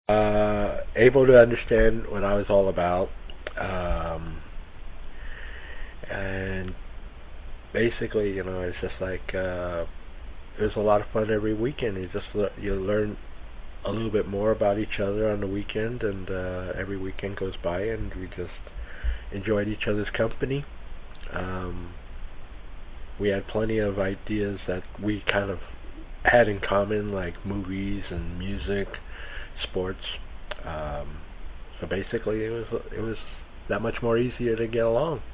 able to understand what I was all about, um, and basically, it's just like it was a lot of fun every weekend. You learn a little bit more about each other on the weekend, and every weekend goes by, and we just enjoyed each other's company. Um, we had plenty of ideas that we kind of had in common, like movies and music, sports. Um, so basically, it was that much more easier to get along.